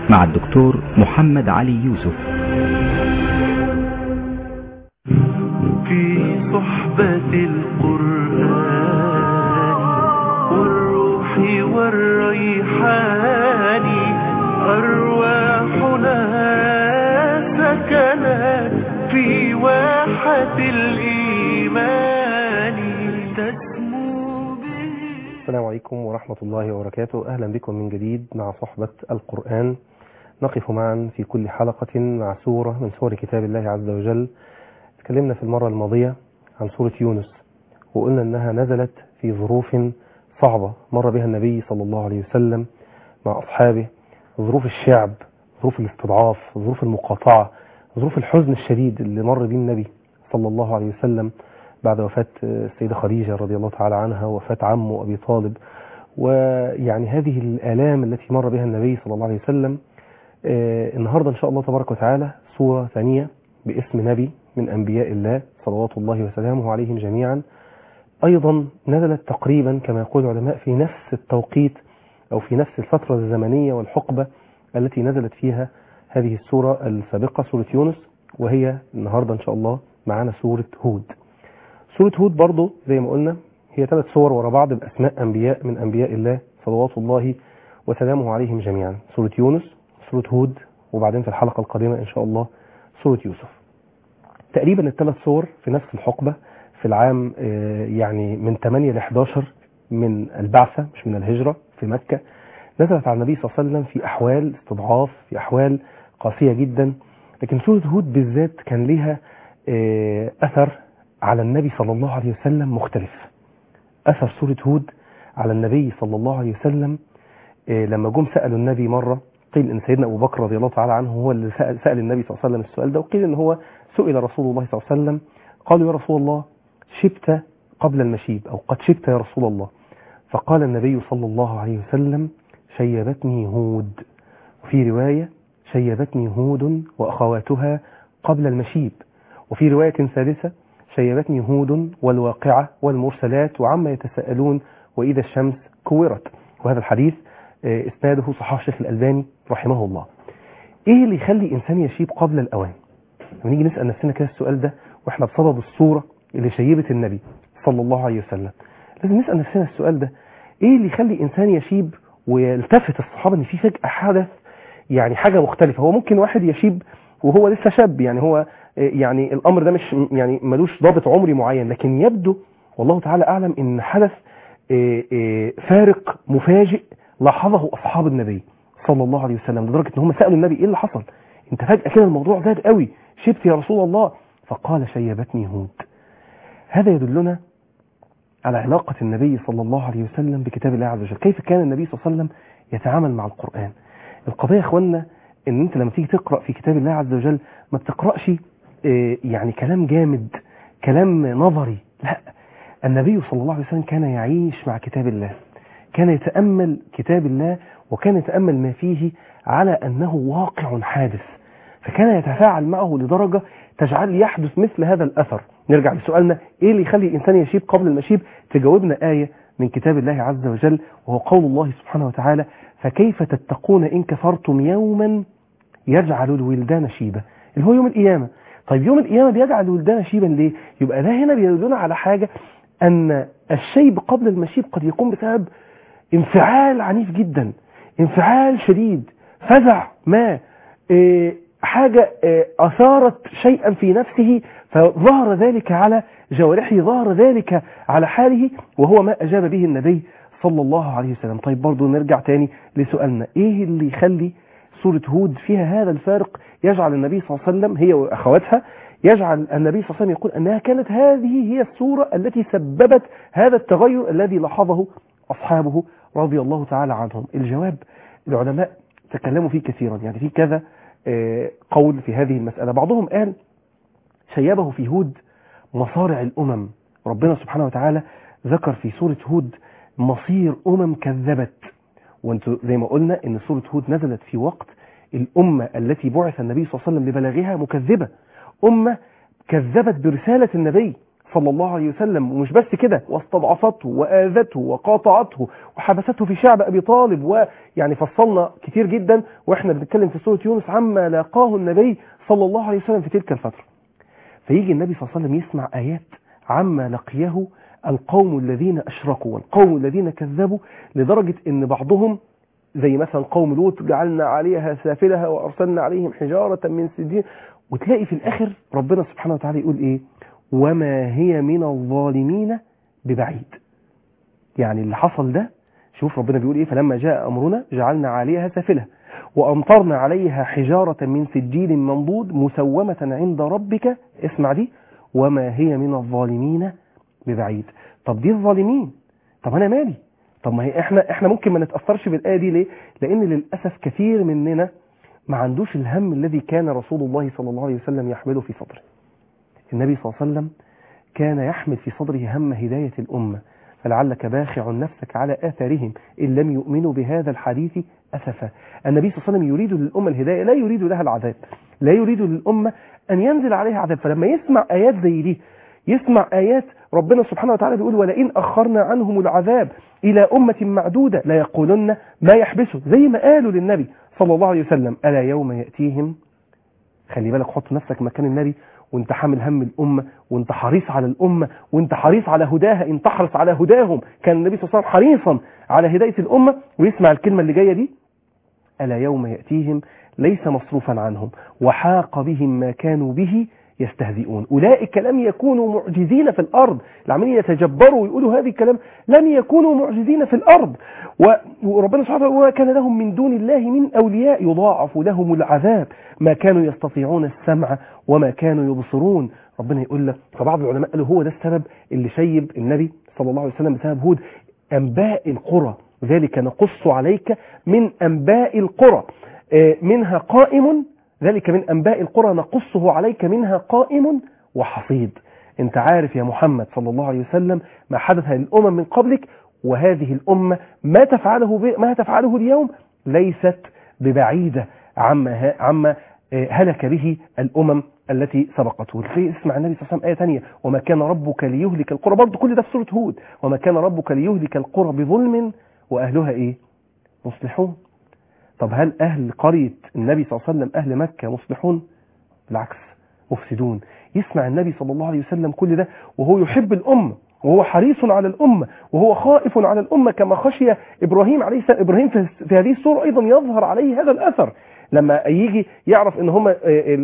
مع الدكتور محمد علي يوسف. في صحبة القرآن والروح والريحان أرواحنا سكنت في واحة الإيمان تسمو به. السلام عليكم ورحمة الله وبركاته. أهلا بكم من جديد مع صحبة القرآن. نقف معا في كل حلقة مع سورة من سور كتاب الله عز وجل. تكلمنا في المرة الماضية عن سورة يونس، وقلنا أنها نزلت في ظروف صعبة مر بها النبي صلى الله عليه وسلم مع أصحابه، ظروف الشعب، ظروف الاستضعاف، ظروف المقاطعة، ظروف الحزن الشديد اللي مر به النبي صلى الله عليه وسلم بعد وفاة السيدة خديجة رضي الله تعالى عنها ووفاة عمه أبي طالب. ويعني هذه الآلام التي مر بها النبي صلى الله عليه وسلم. النهاردة إن شاء الله تبارك وتعالى سورة ثانية باسم نبي من أنبياء الله صلوات الله وسلامه عليهم جميعا، أيضا نزلت تقريبا كما يقول العلماء في نفس التوقيت أو في نفس الفترة الزمنية والحقبة التي نزلت فيها هذه السورة السابقة سورة يونس، وهي النهاردة إن شاء الله معنا سورة هود. سورة هود برضو زي ما قلنا هي 3 سور ورا بعض بأسماء أنبياء من أنبياء الله صلوات الله وسلامه عليهم جميعا. سورة يونس، سورة هود، وبعدين في الحلقة القادمة إن شاء الله سورة يوسف. تقريبا ال3 سور في نفس الحقبة في العام يعني من 8 ل 11 من البعثة مش من الهجرة في مكة. نزلت على النبي صلى الله عليه وسلم في أحوال استضعاف، في أحوال قاسية جدا، لكن سورة هود بالذات كان لها أثر على النبي صلى الله عليه وسلم مختلف. أثر سورة هود على النبي صلى الله عليه وسلم لما جم سألوا النبي مرة، قيل إن سيدنا أبو بكر رضي الله تعالى عنه هو اللي سأل النبي صلى الله عليه وسلم السؤال ده، وقيل إن هو سئل رسول الله صلى الله عليه وسلم، قالوا يا رسول الله شبت قبل المشيب أو قد شبت يا رسول الله، فقال النبي صلى الله عليه وسلم شيبتني هود، وفي رواية شيبتني هود وأخواتها قبل المشيب، وفي رواية ثالثة شيبتني هود والواقعة والمرسلات وعما يتساءلون وإذا الشمس كورت. وهذا الحديث اسناده صححه الشيخ الألباني رحمه الله. ايه اللي يخلي انسان يشيب قبل الاوان؟ لما نيجي نسأل نفسنا كده السؤال ده واحنا بصدد الصورة اللي شيبت النبي صلى الله عليه وسلم، لازم نسأل نفسنا السؤال ده، ايه اللي يخلي انسان يشيب ويلتفت الصحابة ان في فجأة حدث يعني حاجة مختلفة؟ هو ممكن واحد يشيب وهو لسه شاب، يعني هو يعني الامر ده مش يعني ملوش ضابط عمري معين، لكن يبدو والله تعالى اعلم ان حدث فارق مفاجئ لاحظه أصحاب النبي صلى الله عليه وسلم، لدرجة ان هم سألوا النبي ايه اللي حصل؟ انت فجأة كده الموضوع زاد قوي، شبت يا رسول الله؟ فقال شيبتني هود. هذا يدلنا على علاقة النبي صلى الله عليه وسلم بكتاب الله عز وجل، كيف كان النبي صلى الله عليه وسلم يتعامل مع القرآن. القضية يا اخوانا ان انت لما تيجي تقرأ في كتاب الله عز وجل ما بتقرأش يعني كلام جامد، كلام نظري، لا، النبي صلى الله عليه وسلم كان يعيش مع كتاب الله، كان يتأمل كتاب الله وكان يتأمل ما فيه على أنه واقع حادث، فكان يتفاعل معه لدرجة تجعل يحدث مثل هذا الأثر. نرجع لسؤالنا إيه اللي يخلي الإنسان يشيب قبل المشيب؟ تجاوبنا آية من كتاب الله عز وجل، وهو قول الله سبحانه وتعالى فكيف تتقون إن كفرتم يوما يجعل الولدان شيبا، اللي هو يوم القيامة. طيب يوم القيامة بيجعل الولدان شيبا ليه؟ يبقى ده هنا بيدلنا على حاجة، أن الشيب قبل المشيب قد يكون بسبب انفعال عنيف جدا، انفعال شديد، فزع ما، حاجة أثارت شيئا في نفسه فظهر ذلك على جوارحه، ظهر ذلك على حاله، وهو ما أجاب به النبي صلى الله عليه وسلم. طيب برضو نرجع تاني لسؤالنا، ايه اللي يخلي سورة هود فيها هذا الفارق يجعل النبي صلى الله عليه وسلم هي وأخواتها، يجعل النبي صلى الله عليه وسلم يقول أنها كانت هذه هي السورة التي سببت هذا التغير الذي لاحظه أصحابه رضي الله تعالى عنهم؟ الجواب العلماء تكلموا فيه كثيرا، يعني في كذا قول في هذه المسألة. بعضهم قال شيبه في هود مصارع الأمم، ربنا سبحانه وتعالى ذكر في سورة هود مصير أمم كذبت، وانتوا زي ما قلنا ان سورة هود نزلت في وقت الأمة التي بعث النبي صلى الله عليه وسلم ببلاغها مكذبة، أمة كذبت برسالة النبي صلى الله عليه وسلم، ومش بس كده، واستضعفته وآذته وقاطعته وحبسته في شعب أبي طالب، ويعني فصلنا كتير جدا وإحنا بنتكلم في سورة يونس عما لاقاه النبي صلى الله عليه وسلم في تلك الفترة. فيجي النبي صلى الله عليه وسلم يسمع آيات عما لقيه القوم الذين أشركوا والقوم الذين كذبوا، لدرجة إن بعضهم زي مثلا قوم لوط جعلنا عليها سافلها وأرسلنا عليهم حجارة من سجيل، وتلاقي في الآخر ربنا سبحانه وتعالى يقول إيه؟ وما هي من الظالمين ببعيد. يعني اللي حصل ده، شوف ربنا بيقول إيه؟ فلما جاء أمرنا جعلنا عليها سافلها وأمطرنا عليها حجارة من سجيل منضود مسومة عند ربك، اسمع دي، وما هي من الظالمين ببعيد. طب دي الظالمين، طب أنا مالي؟ طب ما هي احنا ممكن ما نتأثرش بالآية دي ليه؟ لأن للأسف كثير مننا ما عندوش الهم الذي كان رسول الله صلى الله عليه وسلم يحمله في صدره. النبي صلى الله عليه وسلم كان يحمل في صدره هم هداية الأمة، فلعلك باخع نفسك على آثارهم إن لم يؤمنوا بهذا الحديث أسفا. النبي صلى الله عليه وسلم يريد للأمة الهداية، لا يريد لها العذاب، لا يريد للأمة أن ينزل عليها عذاب. فلما يسمع آيات زي دي، يسمع آيات ربنا سبحانه وتعالى بيقول ولئن أخرنا عنهم العذاب إلى أمة معدودة لا يقولن ما يحبسه، زي ما قالوا للنبي صلى الله عليه وسلم ألا يوم يأتيهم. خلي بالك، حط نفسك مكان النبي وانت حامل هم الأمة، وانت حريص على الأمة، وانت حريص على هداها، ان تحرص على هداهم. كان النبي صلى الله عليه وسلم حريصا على هداية الأمة، ويسمع الكلمة اللي جاية دي ألا يوم يأتيهم ليس مصروفا عنهم وحاق بهم ما كانوا به يستهزئون. أولئك لم يكونوا معجزين في الأرض، العملية يتجبروا ويقولوا هذه الكلام، لم يكونوا معجزين في الأرض، وربنا سبحانه وتعالى وكان لهم من دون الله من أولياء يضاعف لهم العذاب ما كانوا يستطيعون السمع وما كانوا يبصرون. ربنا يقول له، فبعض العلماء قالوا هو ده السبب اللي شيب النبي صلى الله عليه وسلم بسبب هود، أنباء القرى، ذلك نقص عليك من أنباء القرى منها قائم، ذلك من أنباء القرى نقصه عليك منها قائم وحصيد. انت عارف يا محمد صلى الله عليه وسلم ما حدث للأمم من قبلك، وهذه الأمة ما تفعله اليوم ليست ببعيدة عما هلك به الأمم التي سبقته. اسمع النبي صلى الله عليه وسلم آية ثانية، وما كان ربك ليهلك القرى، برضه كل ده في سورة هود، وما كان ربك ليهلك القرى بظلم وأهلها إيه؟ مصلحون. طب هل أهل قرية النبي صلى الله عليه وسلم أهل مكة مصلحون؟ بالعكس، مفسدون. يسمع النبي صلى الله عليه وسلم كل ده وهو يحب الأمة، وهو حريص على الأمة، وهو خائف على الأمة كما خشي إبراهيم عليه السلام. إبراهيم في هذه السورة أيضا يظهر عليه هذا الأثر، لما يجي يعرف ان هم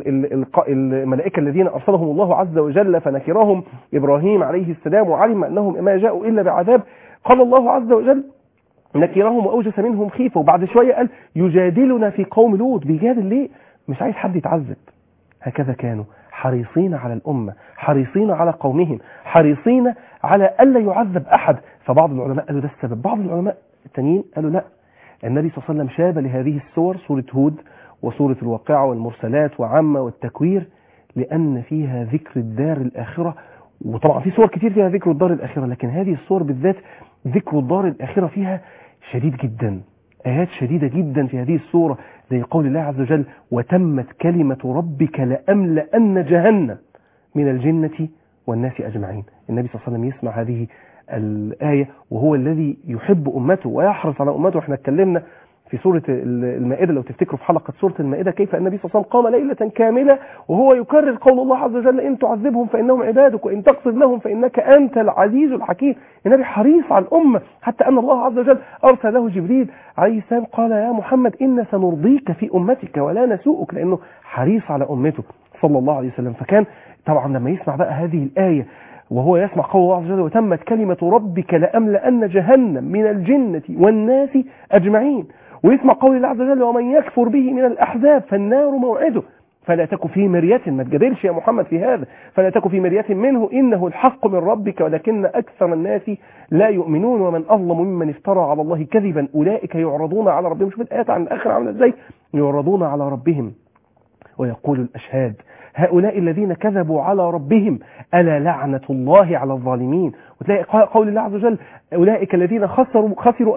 الملائكة الذين أرسلهم الله عز وجل فنكرهم إبراهيم عليه السلام وعلم أنهم ما جاءوا إلا بعذاب، قال الله عز وجل نكرهم وأوجس منهم خيفة، وبعد شوية قال يجادلنا في قوم لوط. بيجادل ليه؟ مش عايز حد يتعذب. هكذا كانوا حريصين على الأمة، حريصين على قومهم، حريصين على ألا يعذب أحد. فبعض العلماء قالوا ده السبب، بعض العلماء التانيين قالوا لا، النبي صلى الله عليه وسلم شاب لهذه السور، سورة هود وسورة الواقعة والمرسلات وعامة والتكوير، لأن فيها ذكر الدار الآخرة. وطبعا في سور كتير فيها ذكر الدار الآخرة، لكن هذه السور بالذات ذكر الدار الآخرة فيها شديد جدا، آيات شديدة جدا في هذه السورة، زي قول الله عز وجل وتمت كلمة ربك لأملأن جهنم من الجنة والناس أجمعين. النبي صلى الله عليه وسلم يسمع هذه الآية وهو الذي يحب أمته ويحرص على أمته. احنا اتكلمنا في سورة المائدة، لو تفتكروا في حلقة سورة المائدة، كيف النبي صلى الله عليه وسلم قام ليلة كاملة وهو يكرر قول الله عز وجل إن تعذبهم فإنهم عبادك وإن تغفر لهم فإنك أنت العزيز الحكيم. النبي حريص على الأمة، حتى أن الله عز وجل أرسل له جبريل عليه السلام قال يا محمد إن سنرضيك في أمتك ولا نسوءك، لأنه حريص على أمته صلى الله عليه وسلم. فكان طبعا لما يسمع بقى هذه الآية وهو يسمع قول الله عز وجل وتمت كلمة ربك لأملأن جهنم من الجنة والناس أجمعين، ويسمع قول الله عز وجل ومن يكفر به من الأحزاب فالنار موعده فلا تك في مرية، ما تجادلش يا محمد في هذا، فلا تك في مرية منه إنه الحق من ربك ولكن أكثر الناس لا يؤمنون ومن أظلم ممن افترى على الله كذبا أولئك يعرضون على ربهم. شوف الآيات عن الآخر عامله ازاي، يعرضون على ربهم ويقول الأشهاد هؤلاء الذين كذبوا على ربهم ألا لعنة الله على الظالمين. وتلاقي قول الله عز وجل أولئك الذين خسروا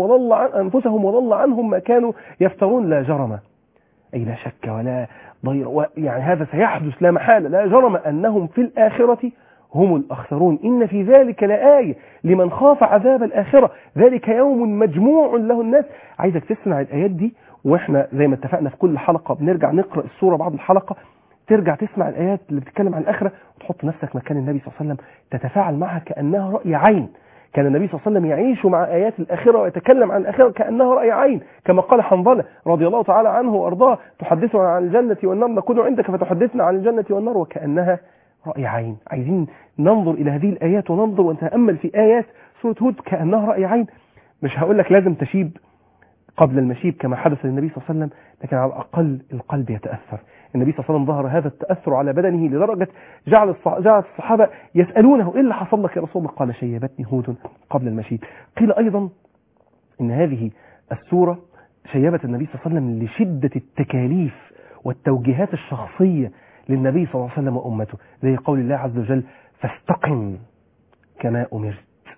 أنفسهم وضل عنهم ما كانوا يفترون. لا جرم، أي لا شك ولا ضير، يعني هذا سيحدث لا محالة، لا جرم أنهم في الآخرة هم الأخسرون إن في ذلك لآية لمن خاف عذاب الآخرة ذلك يوم مجموع له الناس. عايزك تسمع الآيات دي، وإحنا زي ما اتفقنا في كل حلقة بنرجع نقرأ السورة بعد الحلقة، ترجع تسمع الآيات اللي بتتكلم عن الآخرة وتحط نفسك مكان النبي صلى الله عليه وسلم، تتفاعل معها كأنها رأي عين. كان النبي صلى الله عليه وسلم يعيش مع آيات الآخرة ويتكلم عن الآخرة كأنها رأي عين، كما قال حنظلة رضي الله تعالى عنه وأرضاه: تحدثنا عن الجنة والنار نكون عندك فتحدثنا عن الجنة والنار وكأنها رأي عين. عايزين ننظر إلى هذه الآيات وننظر ونتأمل في آيات سورة هود كأنها رأي عين. مش هقول لك لازم تشيب قبل المشيب كما حدث للنبي صلى الله عليه وسلم، لكن على الأقل القلب يتأثر. النبي صلى الله عليه وسلم ظهر هذا التأثر على بدنه لدرجة جعل الصحابة يسألونه: إيه اللي حصل لك يا رسول الله؟ قال: شيبتني هود قبل المشيب. قيل أيضا إن هذه السورة شيبت النبي صلى الله عليه وسلم لشدة التكاليف والتوجيهات الشخصية للنبي صلى الله عليه وسلم وأمته، زي قول الله عز وجل: فاستقم كما أمرت.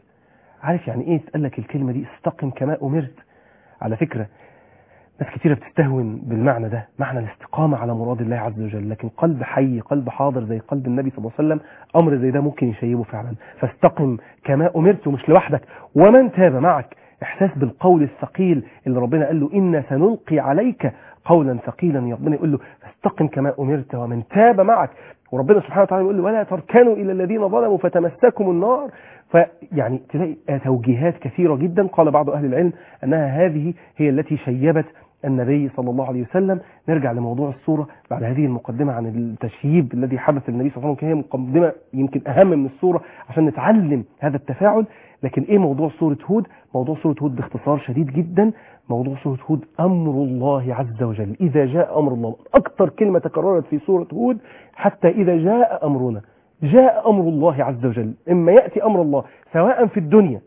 عارف يعني إيه تقول لك الكلمة دي استقم كما أمرت؟ على فكرة ناس كتيرة بتستهون بالمعنى ده، معنى الاستقامة على مراد الله عز وجل، لكن قلب حي قلب حاضر زي قلب النبي صلى الله عليه وسلم أمر زي ده ممكن يشيبه فعلا. فاستقم كما أمرت، ومش لوحدك، ومن تاب معك. إحساس بالقول الثقيل اللي ربنا قال له: إنا سنلقي عليك قولا ثقيلا. ربنا يقول له: فاستقم كما أمرت ومن تاب معك. وربنا سبحانه وتعالى يقول له: ولا تركنوا إلى الذين ظلموا فتمسكم النار. فيعني تلاقي توجيهات كثيرة جدا. قال بعض أهل العلم أنها هذه هي التي شيبت النبي صلى الله عليه وسلم. نرجع لموضوع السورة بعد هذه المقدمة عن التشييب الذي حدث للنبي صلى الله عليه وسلم، هي مقدمة يمكن أهم من السورة عشان نتعلم هذا التفاعل. لكن إيه موضوع سورة هود؟ موضوع سورة هود باختصار شديد جدا، موضوع سورة هود أمر الله عز وجل. إذا جاء أمر الله، أكثر كلمة تكررت في سورة هود: حتى إذا جاء أمرنا. جاء أمر الله عز وجل، إما يأتي أمر الله سواء في الدنيا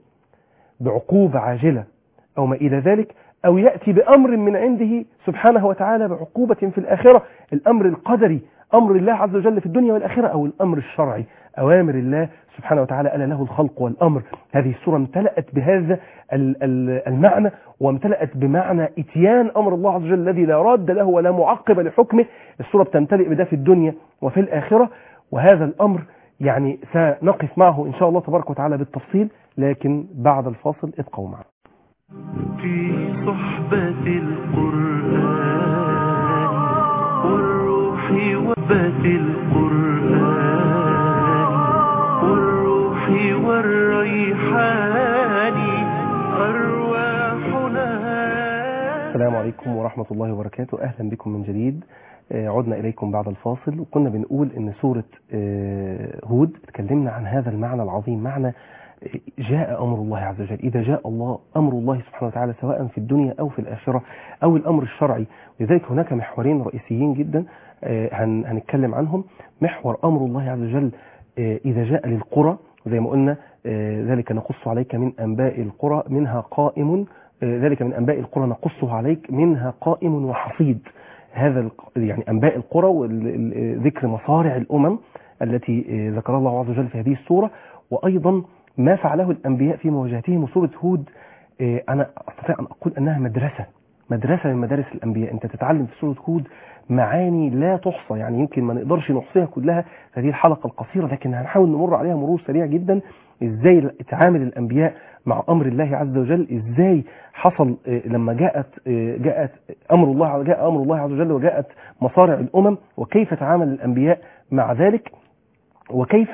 بعقوبة عاجلة أو ما إلى ذلك، أو يأتي بأمر من عنده سبحانه وتعالى بعقوبة في الآخرة. الأمر القدري أمر الله عز وجل في الدنيا والآخرة، أو الأمر الشرعي أوامر الله سبحانه وتعالى ألا له الخلق والأمر. هذه السورة امتلأت بهذا المعنى، وامتلأت بمعنى إتيان أمر الله عز وجل الذي لا راد له ولا معقب لحكمه. السورة بتمتلئ بده في الدنيا وفي الآخرة، وهذا الأمر يعني سنقف معه إن شاء الله تبارك وتعالى بالتفصيل، لكن بعد الفاصل ابقوا معنا. في صحبة القرآن والروح وبة القرآن والروح والريحان أرواحنا. السلام عليكم ورحمة الله وبركاته. أهلا بكم من جديد. عدنا إليكم بعد الفاصل، وكنا بنقول إن سورة هود اتكلمنا عن هذا المعنى العظيم، معنى جاء أمر الله عز وجل. إذا جاء الله أمر الله سبحانه وتعالى سواء في الدنيا أو في الآخرة، أو الأمر الشرعي. لذلك هناك محورين رئيسيين جدا هنتكلم عنهم. محور أمر الله عز وجل إذا جاء للقرى، وزي ما قلنا ذلك نقص عليك من أنباء القرى منها قائم، ذلك من أنباء القرى نقصه عليك منها قائم وحصيد. هذا يعني أنباء القرى وذكر مصارع الأمم التي ذكر الله عز وجل في هذه السورة، وأيضا ما فعله الأنبياء في مواجهتهم. وسورة هود أنا أستطيع أن أقول أنها مدرسة من مدارس الأنبياء. أنت تتعلم في سورة هود معاني لا تحصى، يعني يمكن ما نقدرش نحصيها كلها في هذه الحلقة القصيرة، لكن هنحاول نمر عليها مرور سريع جدا. إزاي تعامل الأنبياء مع أمر الله عز وجل، إزاي حصل لما جاء أمر الله عز وجل وجاءت مصارع الأمم، وكيف تعامل الأنبياء مع ذلك، وكيف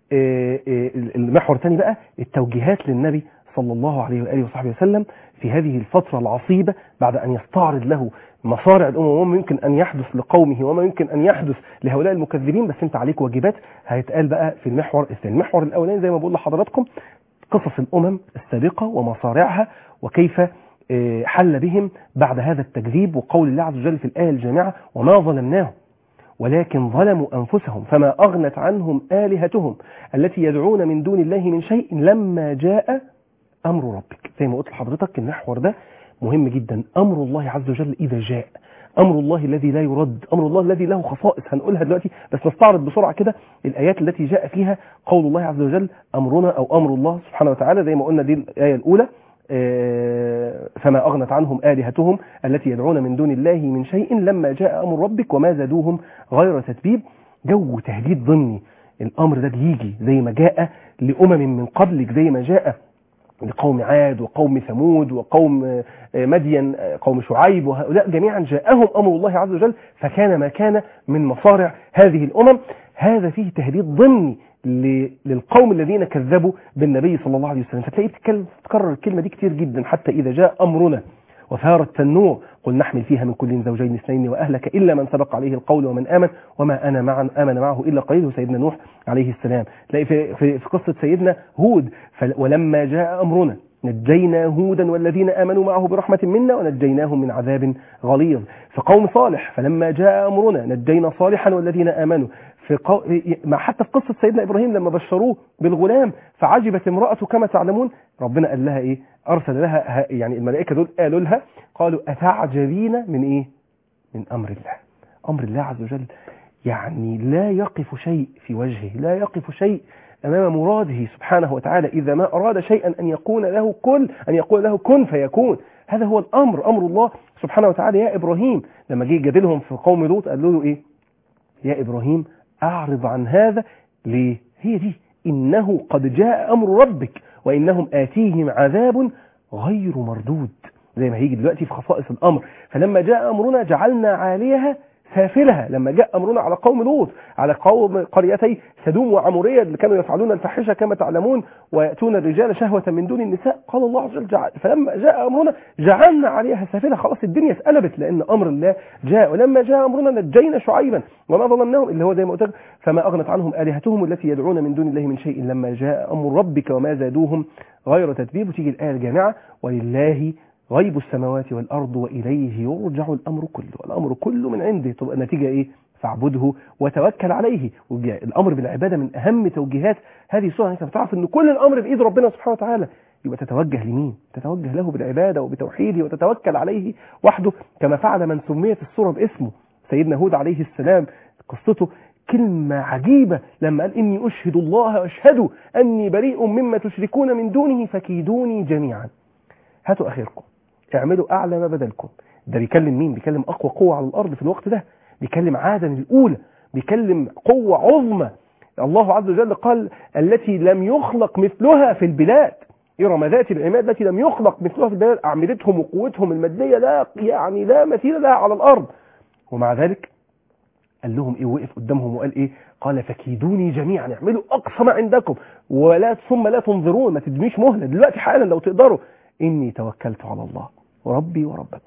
المحور الثاني بقى التوجيهات للنبي صلى الله عليه وآله وصحبه وسلم في هذه الفترة العصيبة بعد أن يستعرض له مصارع الأمم وما يمكن أن يحدث لقومه وما يمكن أن يحدث لهؤلاء المكذبين. بس أنت عليك واجبات هيتقال بقى في المحور الثاني. المحور الأولاني زي ما بقول لحضراتكم قصص الأمم السابقة ومصارعها، وكيف حل بهم بعد هذا التكذيب، وقول الله عز وجل في الآية الجامعة: وما ظلمناهم ولكن ظلموا أنفسهم فما أغنت عنهم آلهتهم التي يدعون من دون الله من شيء لما جاء أمر ربك. زي ما قلت لحضرتك المحور ده مهم جدا. أمر الله عز وجل إذا جاء، أمر الله الذي لا يرد، أمر الله الذي له خصائص هنقولها دلوقتي، بس نستعرض بسرعة كده الآيات التي جاء فيها قول الله عز وجل أمرنا أو أمر الله سبحانه وتعالى. زي ما قلنا دي الآية الأولى: فما أغنت عنهم آلهتهم التي يدعون من دون الله من شيء لما جاء أمر ربك وما زادوهم غير تتبيب. جو تهديد ضمني الأمر ده بيجي زي ما جاء لأمم من قبلك، زي ما جاء لقوم عاد وقوم ثمود وقوم مدين قوم شعيب، وهؤلاء جميعا جاءهم أمر الله عز وجل فكان ما كان من مصارع هذه الأمم. هذا فيه تهديد ضمني للقوم الذين كذبوا بالنبي صلى الله عليه وسلم. فتلاقي تكرر الكلمة دي كتير جدا، حتى إذا جاء أمرنا وثار التنور قل نحمل فيها من كل زوجين اثنين وأهلك إلا من سبق عليه القول ومن آمن وما أنا آمن معه إلا قليل، سيدنا نوح عليه السلام. تلاقي في قصة سيدنا هود ولما جاء أمرنا نجينا هودا والذين آمنوا معه برحمة منا ونجيناهم من عذاب غليظ. في قوم صالح فلما جاء أمرنا نجينا صالحا والذين آمنوا. حتى في قصة سيدنا إبراهيم لما بشروه بالغلام فعجبت امرأته كما تعلمون، ربنا قال لها إيه؟ أرسل لها يعني الملائكة دول قالوا لها قالوا أتعجبين من إيه؟ من أمر الله. أمر الله عز وجل يعني لا يقف شيء في وجهه، لا يقف شيء أمام مراده سبحانه وتعالى. إذا ما أراد شيئا أن يقول له كن فيكون. هذا هو الأمر، أمر الله سبحانه وتعالى. يا إبراهيم لما جه يجادلهم في قوم لوط قال له إيه؟ يا إبراهيم أعرض عن هذا. ليه؟ هي دي إنه قد جاء أمر ربك وإنهم آتيهم عذاب غير مردود، زي ما هيجي دلوقتي في خصائص الأمر. فلما جاء أمرنا جعلنا عاليها سافلها. لما جاء أمرنا على قوم لوط، على قوم قريتي سدوم وعمورية اللي كانوا يفعلون الفاحشة كما تعلمون ويأتون الرجال شهوة من دون النساء، قال الله عز وجل فلما جاء أمرنا جعلنا عليها سافلها. خلاص الدنيا اتقلبت لأن أمر الله جاء. ولما جاء أمرنا نجينا شعيبا وما ظلمناهم، اللي هو زي ما قلت فما أغنت عنهم آلهتهم التي يدعون من دون الله من شيء لما جاء أمر ربك وما زادوهم غير تتبيب. وتيجي الآية الجامعة ولله غيب السماوات والأرض وإليه يرجع الأمر كله. الأمر كله من عنده. تبقى النتيجة إيه؟ فاعبده وتوكل عليه. الأمر بالعبادة من أهم توجيهات هذه السورة. أنت بتعرف أن كل الأمر بإيد ربنا سبحانه وتعالى، يبقى تتوجه لمين؟ تتوجه له بالعبادة وبتوحيده وتتوكل عليه وحده، كما فعل من سميت السورة باسمه سيدنا هود عليه السلام. قصته كلمة عجيبة لما قال إني أشهد الله وأشهد أني بريء مما تشركون من دونه فكيدوني جميعا. هاتوا أخيركم، اعملوا أعلى ما بدلكم. ده بيكلم مين؟ بيكلم أقوى قوة على الأرض في الوقت ده، بيكلم عادا الأولى، بيكلم قوة عظمى. الله عز وجل قال التي لم يخلق مثلها في البلاد، إرم ذات العماد التي لم يخلق مثلها في البلاد. أعمدتهم وقوتهم المادية لا مثيل لها على الأرض. ومع ذلك قال لهم إيه؟ وقف قدامهم وقال إيه؟ قال فكيدوني جميعا، اعملوا أقصى ما عندكم ثم لا تنظرون، ما تدنيش مهلة دلوقتي حالا لو تقدروا. إني توكلت على الله وربي وربكم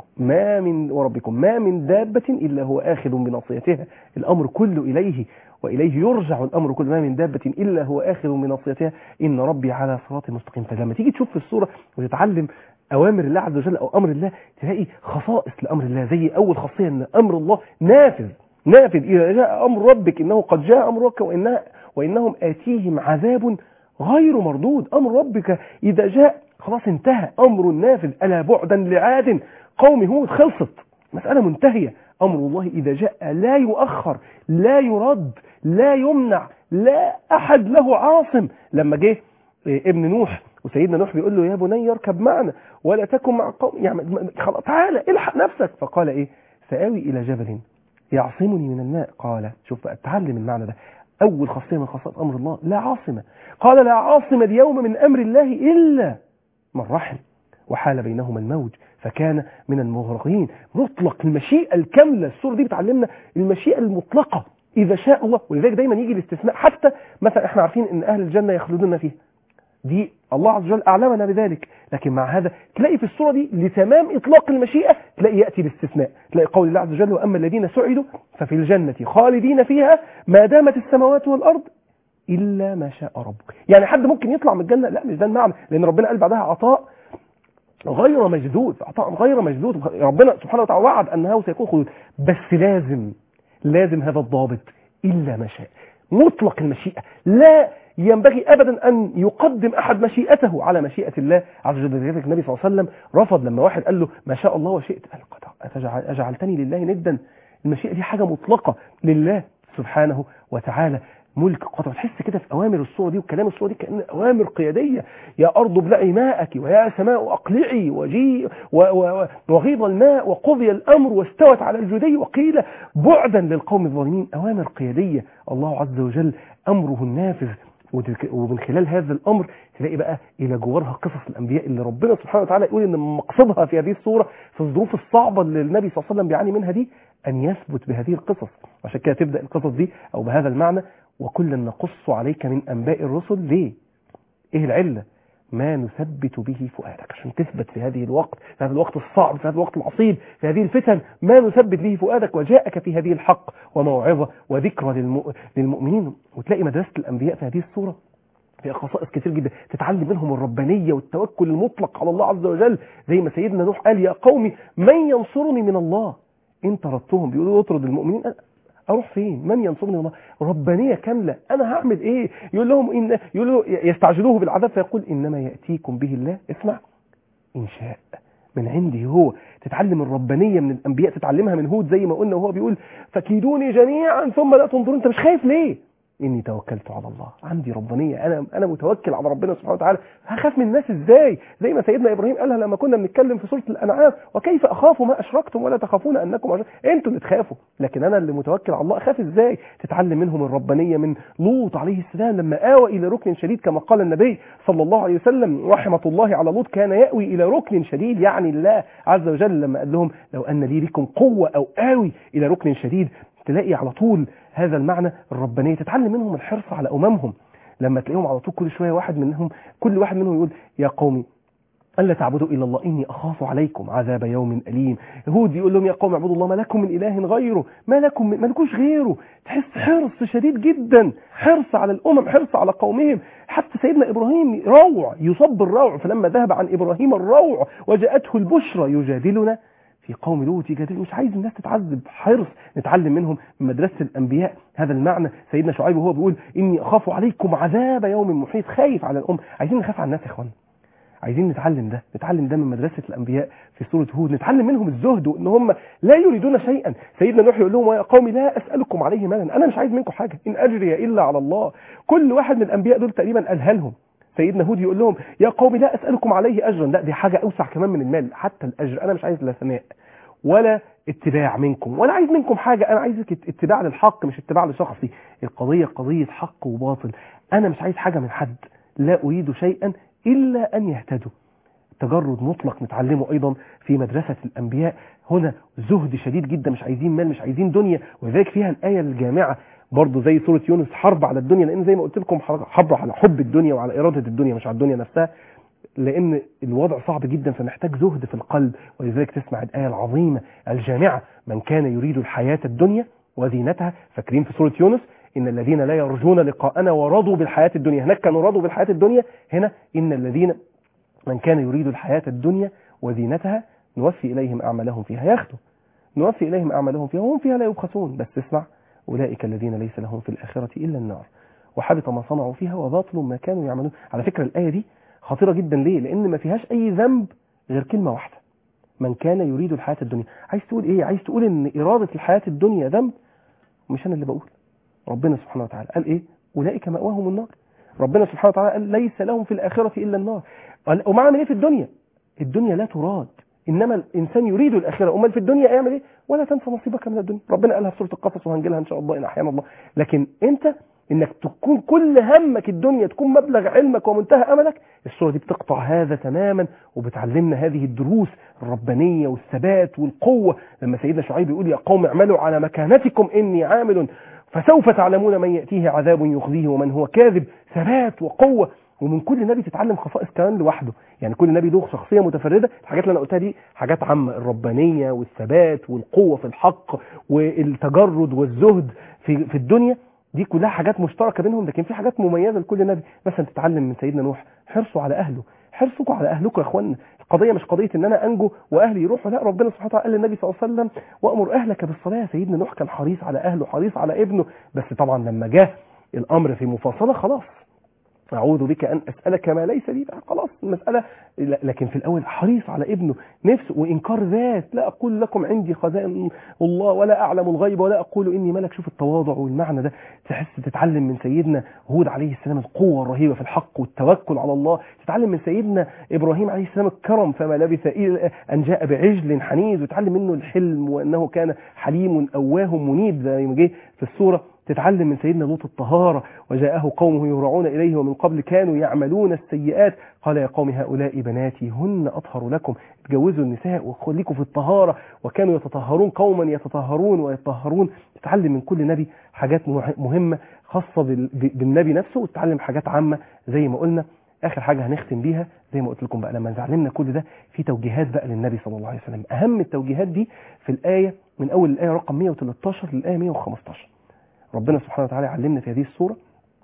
ما من دابة إلا هو آخذ بناصيتها. الأمر كله إليه وإليه يرجع الأمر كله. ما من دابة إلا هو آخذ بناصيتها إن ربي على صراط مستقيم. فلما تيجي تشوف في السورة وتتعلم أوامر الله عز وجل أو أمر الله، تلاقي خصائص لأمر الله. زي أول خاصية أن أمر الله نافذ. إذا جاء أمر ربك إنه قد جاء أمر ربك وإنهم آتيهم عذاب غير مردود. أمر ربك إذا جاء خلاص انتهى، أمر نافذ. ألا بعدا لعاد قوم هود، خلصت مسألة منتهية. أمر الله إذا جاء لا يؤخر لا يرد لا يمنع، لا أحد له عاصم. لما جه ابن نوح وسيدنا نوح بيقول له يا بني يركب معنا ولا تكن مع قوم، يعني خلاص تعالى الحق نفسك. فقال إيه؟ سآوي إلى جبل يعصمني من الماء. قال شوف بقى اتعلم المعنى ده. أول خاصية من خاصيات أمر الله لا عاصمة. قال لا عاصم اليوم من أمر الله إلا من رحم وحال بينهما الموج فكان من المغرقين. مطلق المشيئة الكاملة. السورة دي بتعلمنا المشيئة المطلقة إذا شاء الله. ولذلك دايما يجي الاستثناء. حتى مثلا احنا عارفين ان أهل الجنة يخلدون فيها، دي الله عز وجل أعلمنا بذلك. لكن مع هذا تلاقي في السورة دي لتمام إطلاق المشيئة تلاقي يأتي باستثناء. تلاقي قول الله عز وجل وأما الذين سعدوا ففي الجنة خالدين فيها ما دامت السماوات والأرض إلا ما شاء ربك. يعني حد ممكن يطلع من الجنة؟ لا، مش ده المعنى، لأن ربنا قال بعدها عطاء غير مجدود. عطاء غير مجدود. ربنا سبحانه وتعالى وعد أنه سيكون خلود، بس لازم هذا الضابط إلا ما شاء. مطلق المشيئة. لا ينبغي أبدا أن يقدم أحد مشيئته على مشيئة الله عز وجل. النبي صلى الله عليه وسلم رفض لما واحد قال له ما شاء الله وشئت، قال أجعلتني لله ندا. المشيئة دي حاجة مطلقة لله سبحانه وتعالى. ملك قطع. تحس كده في اوامر الصوره دي وكلام الصوره دي كأن اوامر قياديه. يا ارض ابلعي ماءك ويا سماء اقلعي وغيض الماء وقضي الامر واستوت على الجدي وقيل بعدا للقوم الظالمين. اوامر قياديه الله عز وجل امره النافذ. ومن خلال هذا الامر تلاقي بقى الى جوارها قصص الانبياء اللي ربنا سبحانه وتعالى يقول ان مقصدها في هذه الصوره في الظروف الصعبه اللي النبي صلى الله عليه وسلم بيعاني منها دي ان يثبت بهذه القصص. عشان كده تبدا القصص دي او بهذا المعنى وكلا نقص عليك من انباء الرسل. ليه؟ ايه العله؟ ما نثبت به فؤادك، عشان تثبت في هذه الوقت، في هذا الوقت الصعب، في هذا الوقت العصيب، في هذه الفتن. ما نثبت به فؤادك وجاءك في هذه الحق وموعظه وذكرى للمؤمنين. وتلاقي مدرسه الانبياء في هذه الصوره فيها خصائص كتير جدا تتعلم منهم الربانيه والتوكل المطلق على الله عز وجل. زي ما سيدنا نوح قال يا قوم من ينصرني من الله ان طردتهم. بيقولوا اطرد المؤمنين، اروح فين؟ من ينصرني من الله. ربانيه كامله. انا هعمل ايه؟ يقولوا يستعجلوه بالعذاب فيقول انما ياتيكم به الله. اسمع، ان شاء من عنده هو. تتعلم الربانيه من الانبياء، تتعلمها من هود زي ما قلنا وهو بيقول فكيدوني جميعا ثم لا تنظرون. انت مش خايف ليه؟ اني توكلت على الله. عندي ربانيه، انا متوكل على ربنا سبحانه وتعالى. هخاف من الناس ازاي؟ زي ما سيدنا ابراهيم قالها لما كنا بنتكلم في سوره الانعام وكيف اخاف ما اشركتم ولا تخافون انكم انتوا اللي تخافوا لكن انا اللي متوكل على الله. اخاف ازاي؟ تتعلم منهم الربانيه من لوط عليه السلام لما آوى الى ركن شديد كما قال النبي صلى الله عليه وسلم رحمه الله على لوط كان يأوي الى ركن شديد، يعني الله عز وجل لما قال لهم لو ان لي بكم قوه او آوي الى ركن شديد. تلاقي على طول هذا المعنى الربانية. تتعلم منهم الحرص على أممهم لما تلاقيهم على طول كل شوية كل واحد منهم يقول يا قومي ألا تعبدوا إلا الله إني أخاف عليكم عذاب يوم أليم. هود يقول لهم يا قوم اعبدوا الله ما لكم من إله غيره، ما لكوش غيره. تحس حرص شديد جدا، حرص على الأمم، حرص على قومهم. حتى سيدنا إبراهيم روع، يصب الروع. فلما ذهب عن إبراهيم الروع وجاءته البشرى يجادلنا في قوم لوط يجادل. مش عايز الناس تتعذب. حرص نتعلم منهم من مدرسة الأنبياء هذا المعنى. سيدنا شعيب وهو بيقول إني أخاف عليكم عذاب يوم محيط. خايف على الأم. عايزين نخاف على الناس يا إخوان. عايزين نتعلم ده من مدرسة الأنبياء في سورة هود. نتعلم منهم الزهد وإن هم لا يريدون شيئا. سيدنا نوح يقول لهم يا قوم لا أسألكم عليه مالا، أنا مش عايز منكم حاجة، إن أجري إلا على الله. كل واحد من الأنبياء دول تقريبا قالها لهم. سيدنا هود يقول لهم يا قوم لا أسألكم عليه أجرا. لا، دي حاجة أوسع كمان من المال. حتى الأجر أنا مش عايز لا ثناء ولا اتباع منكم، ولا عايز منكم حاجة. أنا عايزك اتباع للحق مش اتباع لشخصي. القضية قضية حق وباطل. أنا مش عايز حاجة من حد، لا أريد شيئا إلا أن يهتدوا. تجرد مطلق نتعلمه أيضا في مدرسة الأنبياء. هنا زهد شديد جدا، مش عايزين مال، مش عايزين دنيا. وذلك فيها الآية الجامعة برضو زي سورة يونس، حرب على الدنيا. لأن زي ما قلت لكم حرب على حب الدنيا وعلى إرادة الدنيا مش على الدنيا نفسها، لأن الوضع صعب جدا فمحتاج زهد في القلب. ولذلك تسمع الآية العظيمة الجامعة من كان يريد الحياة الدنيا وزينتها. فاكرين في سورة يونس إن الذين لا يرجون لقاءنا ورضوا بالحياة الدنيا. هناك كانوا رضوا بالحياة الدنيا، هنا إن الذين من كان يريد الحياة الدنيا وزينتها نوفي إليهم أعمالهم فيها. ياخدوا نوفي إليهم أعمالهم فيها وهم فيها لا يبخسون. بس اسمع أولئك الذين ليس لهم في الآخرة إلا النار وحبط ما صنعوا فيها وباطل ما كانوا يعملون. على فكرة الآية دي خطيرة جدا. ليه؟ لأن ما فيهاش أي ذنب غير كلمة واحدة، من كان يريد الحياة الدنيا. عايز تقول إيه؟ عايز تقول إن إرادة الحياة الدنيا ذنب؟ مش أنا اللي بقول، ربنا سبحانه وتعالى قال إيه؟ أولئك مأواهم النار. ربنا سبحانه وتعالى قال ليس لهم في الآخرة إلا النار. ومعنى إيه في الدنيا؟ الدنيا لا تراد، إنما الإنسان يريد الآخرة. أمال في الدنيا يعمل إيه؟ ولا تنسى نصيبك من الدنيا. ربنا قالها في سورة القصص وهنجيلها إن شاء الله إن أحيانا الله. لكن أنت إنك تكون كل همك الدنيا، تكون مبلغ علمك ومنتهى أملك، السورة دي بتقطع هذا تماما وبتعلمنا هذه الدروس الربانية والثبات والقوة. لما سيدنا شعيب يقول يا قوم اعملوا على مكانتكم إني عامل فسوف تعلمون من يأتيه عذاب يخزيه ومن هو كاذب. ثبات وقوة. ومن كل نبي تتعلم خصائص كمان لوحده. يعني كل نبي له شخصية متفردة. الحاجات اللي أنا قلتها دي حاجات عامة، الربانية والثبات والقوة في الحق والتجرد والزهد في الدنيا، دي كلها حاجات مشتركة بينهم. لكن في حاجات مميزة لكل نبي. مثلا تتعلم من سيدنا نوح حرصوا على أهله. حرصكم على أهلكم يا أخوانا. القضية مش قضية إن أنا أنجو وأهلي يروحوا، لا. ربنا سبحانه وتعالى قال للنبي صلى الله عليه وسلم وأمر أهلك بالصلاة. سيدنا نوح كان حريص على أهله، حريص على ابنه. بس طبعا لما جاء الأمر في مفاصلة خلاص أعوذ بك أن أسألك ما ليس لي، خلاص المسألة. لكن في الأول حريص على ابنه، نفسه وإنكار ذات. لا أقول لكم عندي خزائن الله ولا أعلم الغيب ولا أقول إني ملك. شوف التواضع والمعنى ده، تحس تتعلم من سيدنا هود عليه السلام القوة الرهيبة في الحق والتوكل على الله، تتعلم من سيدنا إبراهيم عليه السلام الكرم فما لبث إلى أن جاء بعجل حنيذ، وتتعلم منه الحلم وأنه كان حليم أواه منيب زي ما جه في السورة. تتعلم من سيدنا لوط الطهارة، وجاءه قومه يهرعون إليه ومن قبل كانوا يعملون السيئات قال يا قوم هؤلاء بناتي هن أطهر لكم، اتجوزوا النساء وخليكم في الطهارة وكانوا يتطهرون قوما يتطهرون ويتطهرون. تتعلم من كل نبي حاجات مهمة خاصة بالنبي نفسه، وتتعلم حاجات عامة زي ما قلنا. آخر حاجة هنختم بيها زي ما قلت لكم بقى، لما نتعلمنا كل ده في توجيهات بقى للنبي صلى الله عليه وسلم. أهم التوجيهات دي في الآية من أول الآية رقم 113 للآية 115. ربنا سبحانه وتعالى علمنا في هذه السورة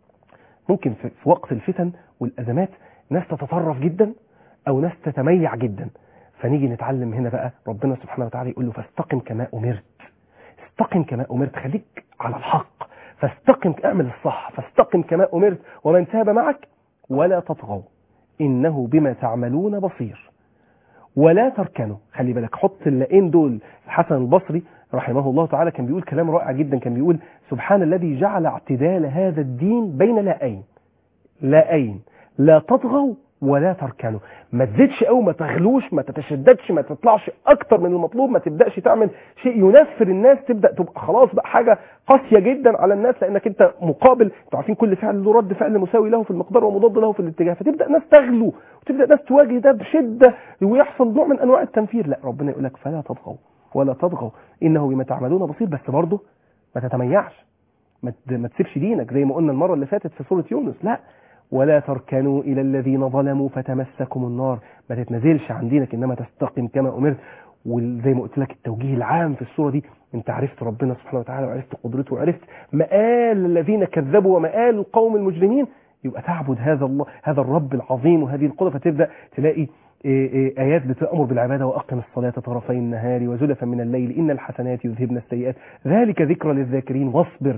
ممكن في وقت الفتن والأزمات ناس تتطرف جدا أو ناس تتميع جدا، فنيجي نتعلم هنا بقى ربنا سبحانه وتعالى يقول له فاستقم كما أمرت. استقم كما أمرت، خليك على الحق، فاستقم، اعمل الصح، فاستقم كما أمرت ومن تاب معك ولا تطغوا إنه بما تعملون بصير ولا تركنوا. خلي بالك، حط اللائين دول. الحسن البصري رحمه الله تعالى كان بيقول كلام رائع جدا، كان بيقول سبحان الذي جعل اعتدال هذا الدين بين لاءين، لاءين لا تطغوا ولا تركنوا. ما تزيدش او ما تغلوش، ما تتشددش، ما تطلعش اكتر من المطلوب، ما تبداش تعمل شيء ينفر الناس، تبدا تبقى خلاص بقى حاجه قاسيه جدا على الناس، لانك انت مقابل، انتوا عارفين كل فعل له رد فعل مساوي له في المقدار ومضاد له في الاتجاه، فتبدا الناس تغلو وتبدا الناس تواجه ده بشده ويحصل نوع من انواع التنفير. لا، ربنا يقول لك فلا تطغوا ولا تطغوا انه بما تعملون بصير. بس برضه ما تتميعش، ما تسيبش دينك زي ما قلنا المره اللي فاتت في سوره يونس. لا، ولا تركنوا إلى الذين ظلموا فتمسكم النار. ما تتنزلش عن دينك، إنما تستقم كما أمرت. وزي ما قلت لك التوجيه العام في السورة دي، انت عرفت ربنا سبحانه وتعالى وعرفت قدرته وعرفت مآل الذين كذبوا ومآل القوم المجرمين، يبقى تعبد هذا الرب العظيم وهذه القدرة. فتبدأ تلاقي آيات بتأمر بالعبادة، وأقم الصلاة طرفي النهار وزلفا من الليل إن الحسنات يذهبن السيئات ذلك ذكرى للذاكرين واصبر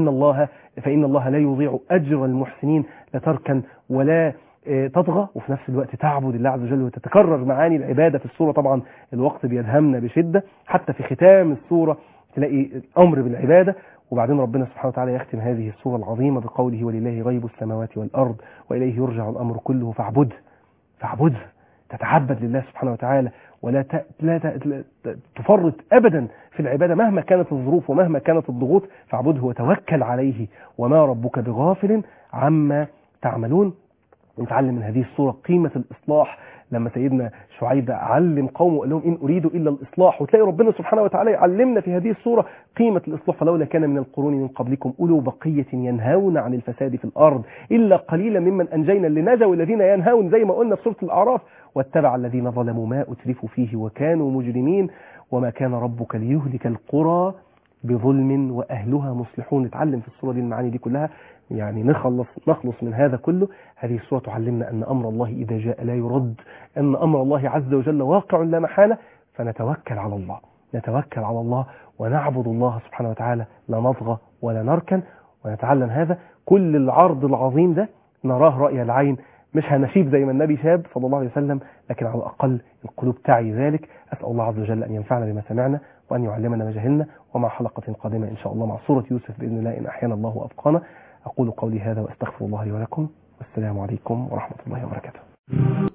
فإن الله لا يضيع أجر المحسنين. لا تركن ولا تطغى، وفي نفس الوقت تعبد الله عز وجل. وتتكرر معاني العبادة في السورة. طبعا الوقت بيدهمنا بشدة، حتى في ختام السورة تلاقي الأمر بالعبادة. وبعدين ربنا سبحانه وتعالى يختم هذه السورة العظيمة بقوله ولله غيب السماوات والأرض وإليه يرجع الأمر كله فاعبده، تتعبد لله سبحانه وتعالى، ولا تفرط أبدا في العبادة مهما كانت الظروف ومهما كانت الضغوط. فاعبده وتوكل عليه وما ربك بغافل عما تعملون. نتعلم من هذه الصورة قيمة الإصلاح. لما سيدنا شعيب علم قومه وقال لهم إن أريد إلا الإصلاح، وتلاقي ربنا سبحانه وتعالى يعلمنا في هذه الصورة قيمة الإصلاح. فلولا كان من القرون من قبلكم أولو بقية ينهون عن الفساد في الأرض إلا قليلا ممن أنجينا لنجوا الذين ينهون، زي ما قلنا في سورة الأعراف، واتبع الذين ظلموا ما أترفوا فيه وكانوا مجرمين وما كان ربك ليهلك القرى بظلم وأهلها مصلحون. نتعلم في الصورة دي المعاني دي كلها، يعني نخلص من هذا كله. هذه السورة تعلمنا أن أمر الله إذا جاء لا يرد، أن أمر الله عز وجل واقع لا محالة. فنتوكل على الله، نتوكل على الله ونعبد الله سبحانه وتعالى، لا نطغى ولا نركن. ونتعلم هذا كل العرض العظيم ده نراه رأي العين، مش هنشيب زي ما النبي شاب صلى الله عليه وسلم، لكن على الأقل القلوب تعي ذلك. أسأل الله عز وجل أن ينفعنا بما سمعنا وأن يعلمنا ما جهلنا. ومع حلقة قادمة إن شاء الله مع سورة يوسف بإذن الله إن أحيانا الله وأبقانا. أقول قولي هذا وأستغفر الله لي ولكم، والسلام عليكم ورحمة الله وبركاته.